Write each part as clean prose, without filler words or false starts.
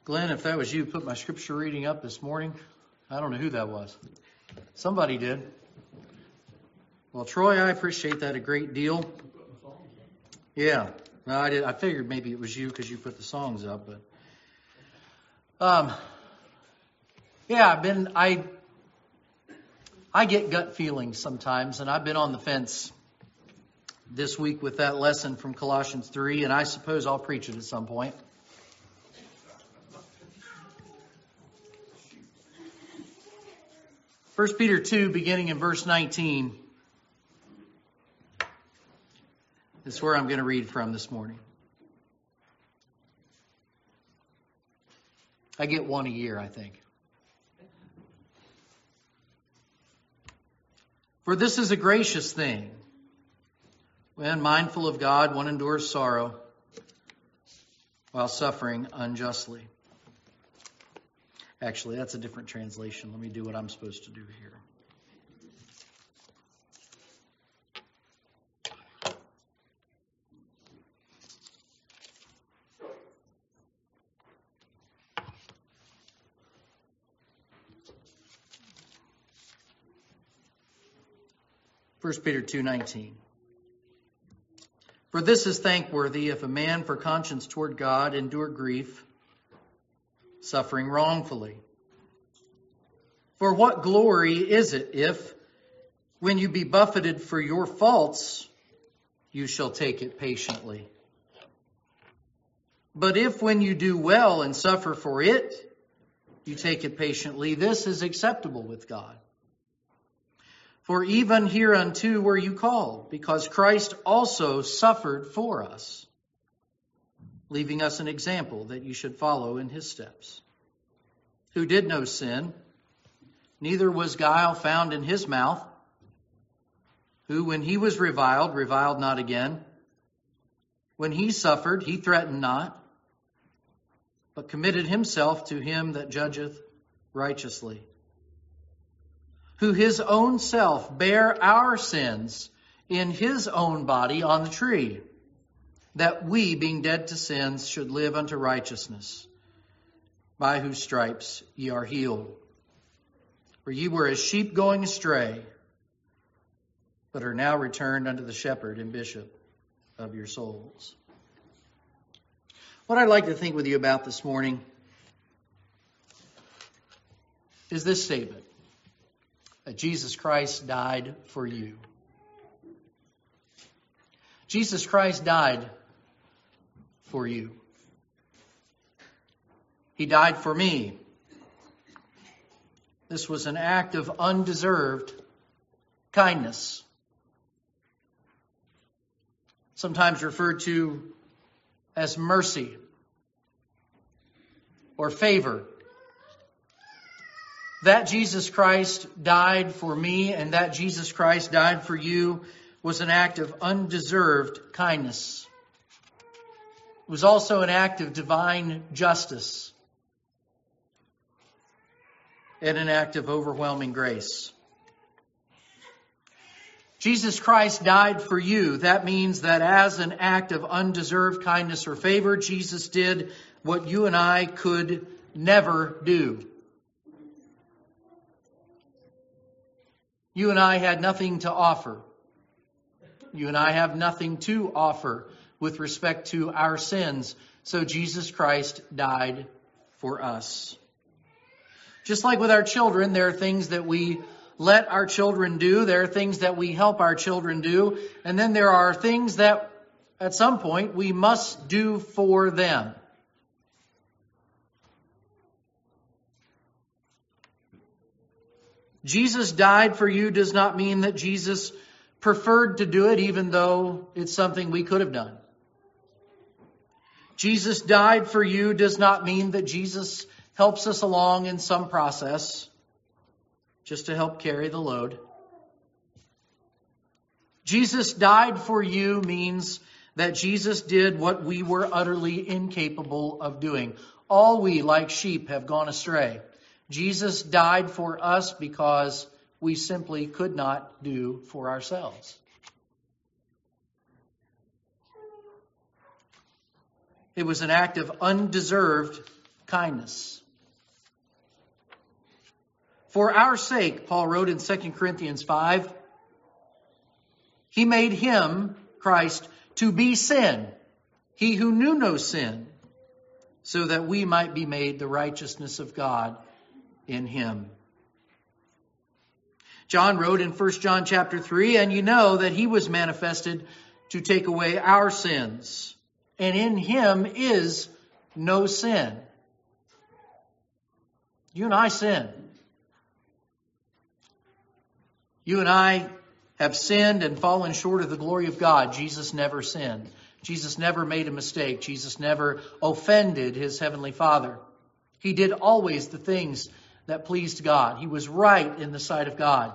Glenn, if that was you, put my scripture reading up this morning. I don't know who that was. Somebody did. Well, Troy, I appreciate that a great deal. Yeah, no, I did. I figured maybe it was you because you put the songs up, but yeah, I get gut feelings sometimes, and I've been on the fence this week with that lesson from Colossians 3, and I suppose I'll preach it at some point. First Peter 2, beginning in verse 19, is where I'm going to read from this morning. I get one a year, I think. For this is a gracious thing, when mindful of God, one endures sorrow while suffering unjustly. Actually, that's a different translation. Let me do what I'm supposed to do here. First Peter 2:19. For this is thankworthy if a man for conscience toward God endure grief, suffering wrongfully. For what glory is it if, when you be buffeted for your faults, you shall take it patiently? But if when you do well and suffer for it, you take it patiently, this is acceptable with God. For even hereunto were you called, because Christ also suffered for us, leaving us an example that you should follow in his steps. Who did no sin, neither was guile found in his mouth, who when he was reviled, reviled not again. When he suffered, he threatened not, but committed himself to him that judgeth righteously, who his own self bare our sins in his own body on the tree, that we, being dead to sins, should live unto righteousness, by whose stripes ye are healed. For ye were as sheep going astray, but are now returned unto the shepherd and bishop of your souls. What I'd like to think with you about this morning is this statement, that Jesus Christ died for you. Jesus Christ died for you. He died for me. This was an act of undeserved kindness, sometimes referred to as mercy or favor. That Jesus Christ died for me and that Jesus Christ died for you was an act of undeserved kindness. It was also an act of divine justice and an act of overwhelming grace. Jesus Christ died for you. That means that as an act of undeserved kindness or favor, Jesus did what you and I could never do. You and I had nothing to offer. You and I have nothing to offer with respect to our sins. So Jesus Christ died for us. Just like with our children, there are things that we let our children do. There are things that we help our children do. And then there are things that at some point we must do for them. Jesus died for you does not mean that Jesus preferred to do it, even though it's something we could have done. Jesus died for you does not mean that Jesus helps us along in some process just to help carry the load. Jesus died for you means that Jesus did what we were utterly incapable of doing. All we, like sheep, have gone astray. Jesus died for us because we simply could not do for ourselves. It was an act of undeserved kindness. For our sake, Paul wrote in 2 Corinthians 5, he made him, Christ, to be sin, he who knew no sin, so that we might be made the righteousness of God in him. John wrote in 1 John chapter 3, and you know that he was manifested to take away our sins, and in him is no sin. You and I sin. You and I have sinned and fallen short of the glory of God. Jesus never sinned. Jesus never made a mistake. Jesus never offended his heavenly Father. He did always the things that pleased God. He was right in the sight of God.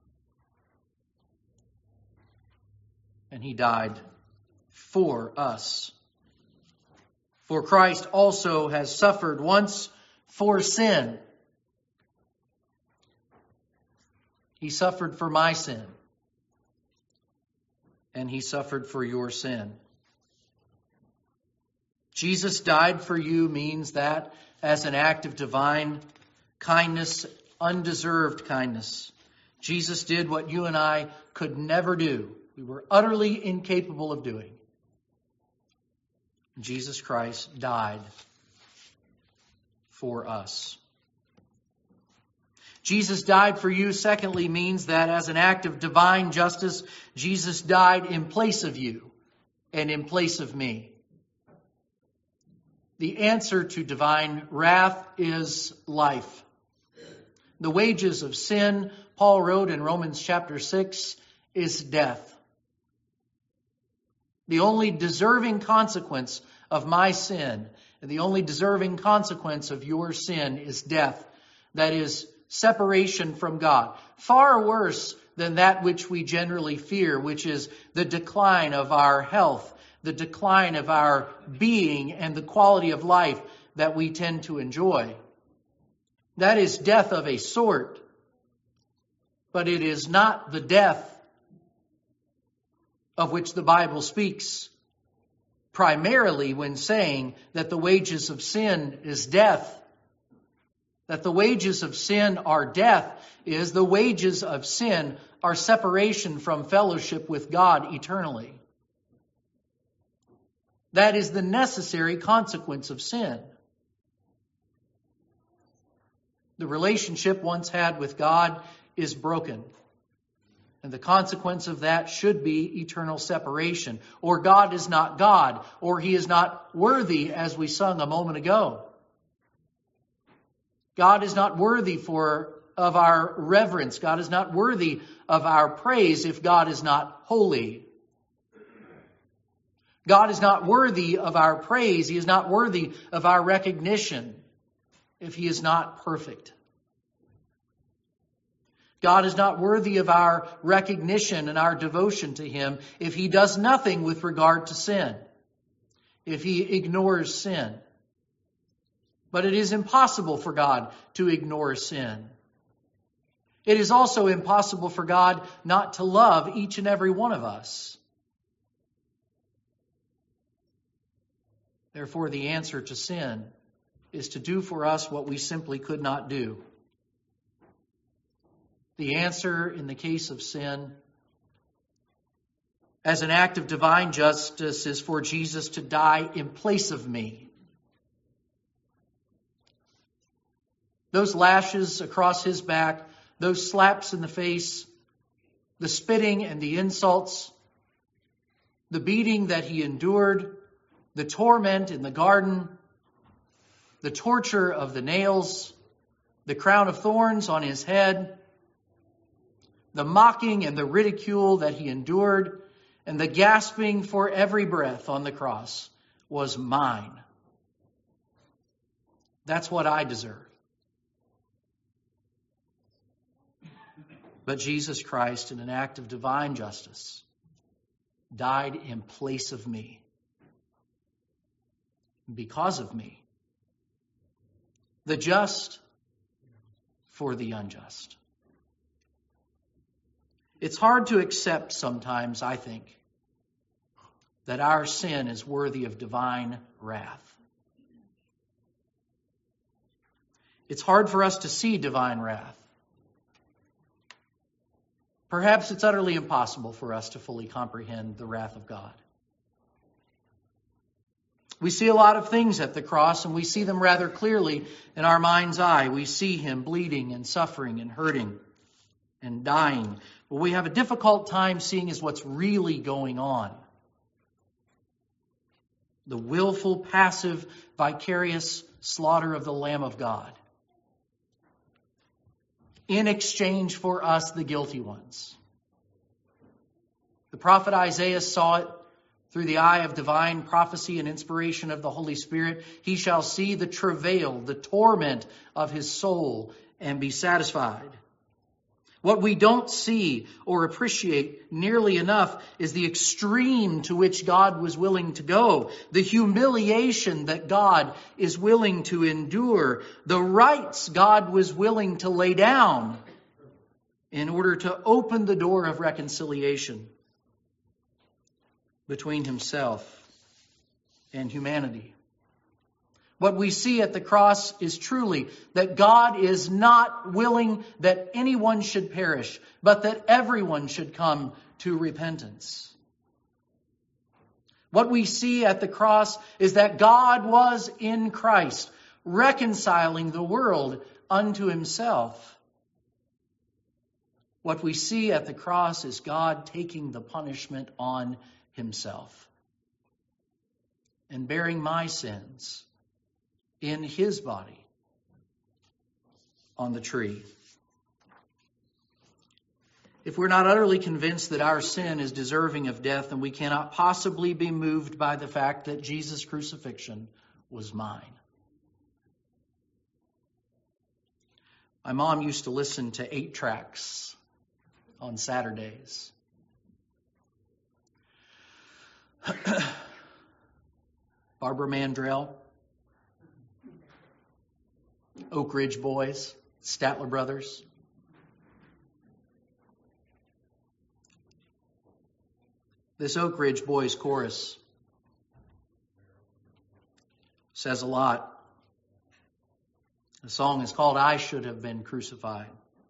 And he died for us. For Christ also has suffered once for sin. He suffered for my sin. And he suffered for your sin. Jesus died for you means that as an act of divine kindness, undeserved kindness. Jesus did what you and I could never do. We were utterly incapable of doing. Jesus Christ died for us. Jesus died for you, secondly, means that as an act of divine justice, Jesus died in place of you and in place of me. The answer to divine wrath is life. The wages of sin, Paul wrote in Romans chapter 6, is death. The only deserving consequence of my sin and the only deserving consequence of your sin is death. That is separation from God. Far worse than that which we generally fear, which is the decline of our health, the decline of our being, and the quality of life that we tend to enjoy. That is death of a sort, but it is not the death of which the Bible speaks primarily when saying that the wages of sin is death. That the wages of sin are death is the wages of sin are separation from fellowship with God eternally. That is the necessary consequence of sin. The relationship once had with God is broken. And the consequence of that should be eternal separation. Or God is not God, or he is not worthy, as we sung a moment ago. God is not worthy of our reverence. God is not worthy of our praise if God is not holy. God is not worthy of our praise. He is not worthy of our recognition if he is not perfect. God is not worthy of our recognition and our devotion to him if he does nothing with regard to sin, if he ignores sin. But it is impossible for God to ignore sin. It is also impossible for God not to love each and every one of us. Therefore, the answer to sin is to do for us what we simply could not do. The answer in the case of sin, as an act of divine justice, is for Jesus to die in place of me. Those lashes across his back, those slaps in the face, the spitting and the insults, the beating that he endured, the torment in the garden, the torture of the nails, the crown of thorns on his head, the mocking and the ridicule that he endured, and the gasping for every breath on the cross was mine. That's what I deserve. But Jesus Christ, in an act of divine justice, died in place of me. Because of me. The just for the unjust. It's hard to accept sometimes, I think, that our sin is worthy of divine wrath. It's hard for us to see divine wrath. Perhaps it's utterly impossible for us to fully comprehend the wrath of God. We see a lot of things at the cross, and we see them rather clearly in our mind's eye. We see him bleeding and suffering and hurting and dying. What we have a difficult time seeing is what's really going on. The willful, passive, vicarious slaughter of the Lamb of God in exchange for us, the guilty ones. The prophet Isaiah saw it through the eye of divine prophecy and inspiration of the Holy Spirit. He shall see the travail, the torment of his soul, and be satisfied. What we don't see or appreciate nearly enough is the extreme to which God was willing to go, the humiliation that God is willing to endure, the rights God was willing to lay down in order to open the door of reconciliation between himself and humanity. What we see at the cross is truly that God is not willing that anyone should perish, but that everyone should come to repentance. What we see at the cross is that God was in Christ, reconciling the world unto himself. What we see at the cross is God taking the punishment on himself and bearing my sins in his body on the tree. If we're not utterly convinced that our sin is deserving of death, then we cannot possibly be moved by the fact that Jesus' crucifixion was mine. My mom used to listen to 8 tracks on Saturdays. Barbara Mandrell, Oak Ridge Boys, Statler Brothers. This Oak Ridge Boys chorus says a lot. The song is called I Should Have Been Crucified.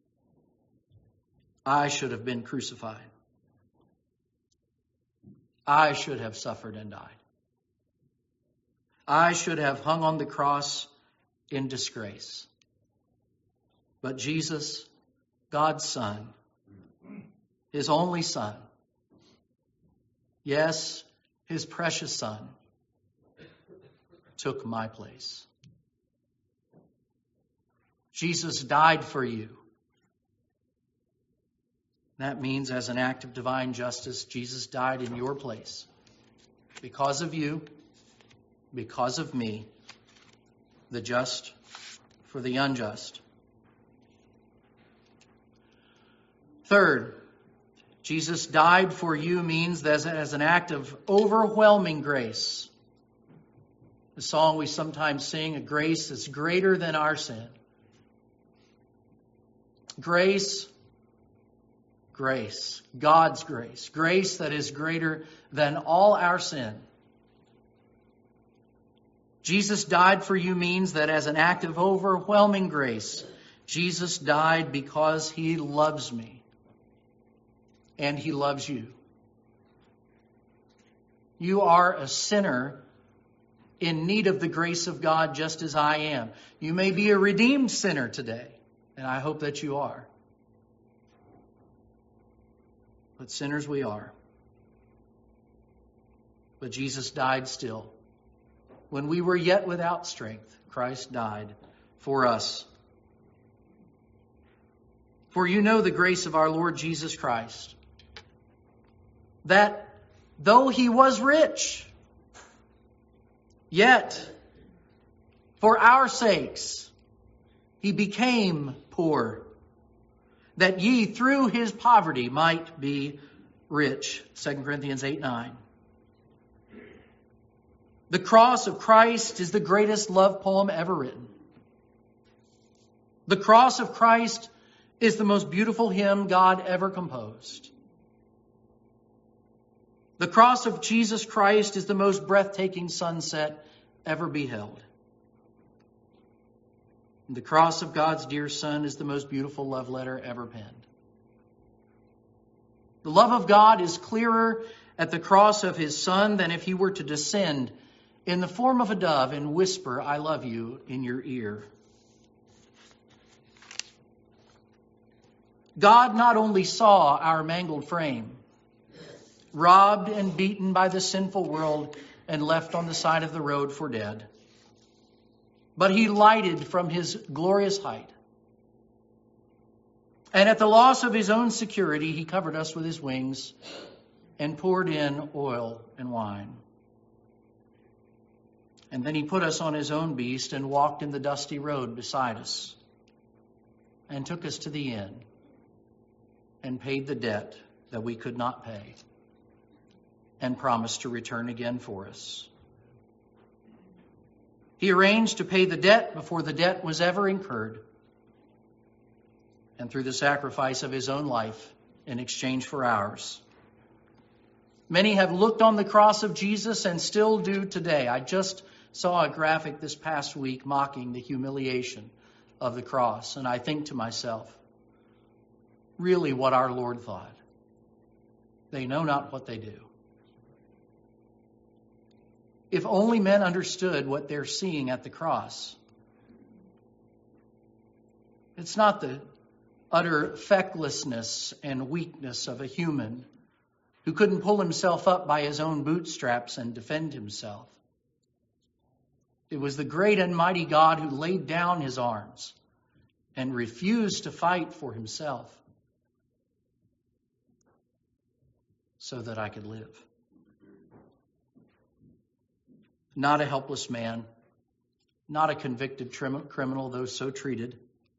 I should have been crucified. I should have suffered and died. I should have hung on the cross in disgrace. But Jesus, God's Son, his only Son, yes, his precious Son, took my place. Jesus died for you. That means as an act of divine justice, Jesus died in your place. Because of you, because of me, the just for the unjust. Third, Jesus died for you means that as an act of overwhelming grace. The song we sometimes sing, a grace that's greater than our sin. Grace, grace, God's grace, grace that is greater than all our sin. Jesus died for you means that as an act of overwhelming grace, Jesus died because he loves me and he loves you. You are a sinner in need of the grace of God just as I am. You may be a redeemed sinner today, and I hope that you are. But sinners we are. But Jesus died still. When we were yet without strength, Christ died for us. For you know the grace of our Lord Jesus Christ, that though he was rich, yet for our sakes he became poor, that ye through his poverty might be rich. 2 Corinthians 8:9. The cross of Christ is the greatest love poem ever written. The cross of Christ is the most beautiful hymn God ever composed. The cross of Jesus Christ is the most breathtaking sunset ever beheld. The cross of God's dear Son is the most beautiful love letter ever penned. The love of God is clearer at the cross of his Son than if he were to descend in the form of a dove and whisper, "I love you," in your ear. God not only saw our mangled frame, robbed and beaten by the sinful world and left on the side of the road for dead, but he lighted from his glorious height. And at the loss of his own security, he covered us with his wings and poured in oil and wine. And then he put us on his own beast and walked in the dusty road beside us and took us to the inn and paid the debt that we could not pay and promised to return again for us. He arranged to pay the debt before the debt was ever incurred, and through the sacrifice of his own life in exchange for ours. Many have looked on the cross of Jesus and still do today. I just saw a graphic this past week mocking the humiliation of the cross, and I think to myself, really what our Lord thought. They know not what they do. If only men understood what they're seeing at the cross. It's not the utter fecklessness and weakness of a human who couldn't pull himself up by his own bootstraps and defend himself. It was the great and mighty God who laid down his arms and refused to fight for himself so that I could live. Not a helpless man, not a convicted criminal, though so treated.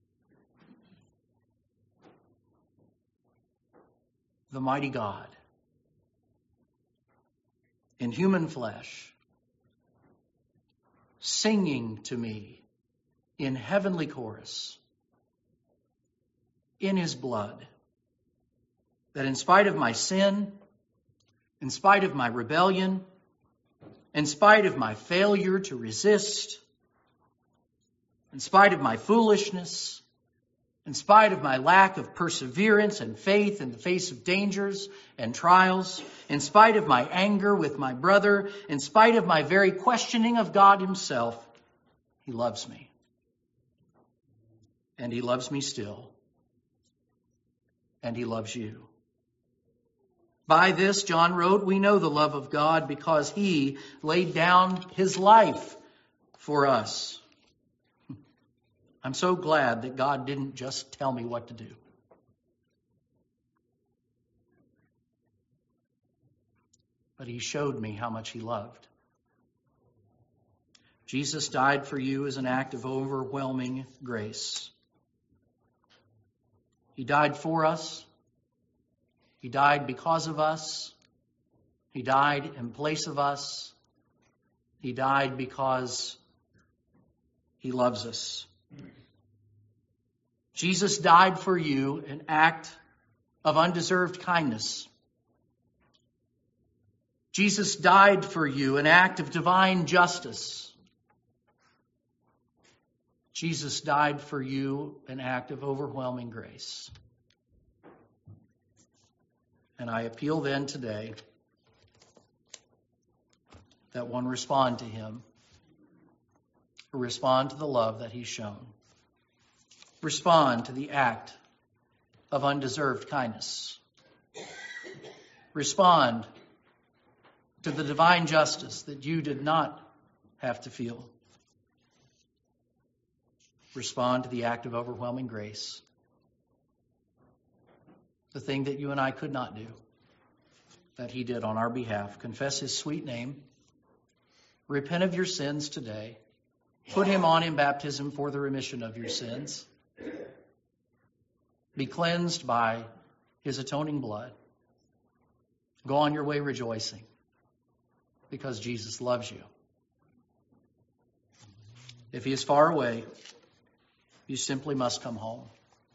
The mighty God in human flesh, singing to me in heavenly chorus, in his blood, that in spite of my sin, in spite of my rebellion, in spite of my failure to resist, in spite of my foolishness, in spite of my lack of perseverance and faith in the face of dangers and trials, in spite of my anger with my brother, in spite of my very questioning of God himself, he loves me. And he loves me still. And he loves you. By this, John wrote, we know the love of God because he laid down his life for us. I'm so glad that God didn't just tell me what to do. But he showed me how much he loved. Jesus died for you as an act of overwhelming grace. He died for us. He died because of us. He died in place of us. He died because he loves us. Jesus died for you, an act of undeserved kindness. Jesus died for you, an act of divine justice. Jesus died for you, an act of overwhelming grace. And I appeal then today that one respond to him, respond to the love that he's shown. Respond to the act of undeserved kindness. Respond to the divine justice that you did not have to feel. Respond to the act of overwhelming grace. The thing that you and I could not do, that he did on our behalf. Confess his sweet name. Repent of your sins today. Put him on in baptism for the remission of your sins. Be cleansed by his atoning blood. Go on your way rejoicing because Jesus loves you. If he is far away, you simply must come home.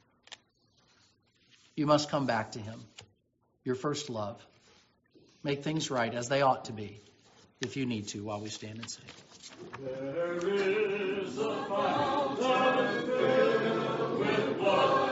You must come back to him, your first love. Make things right as they ought to be. if you need to while we stand and sing. There is a fountain filled with blood.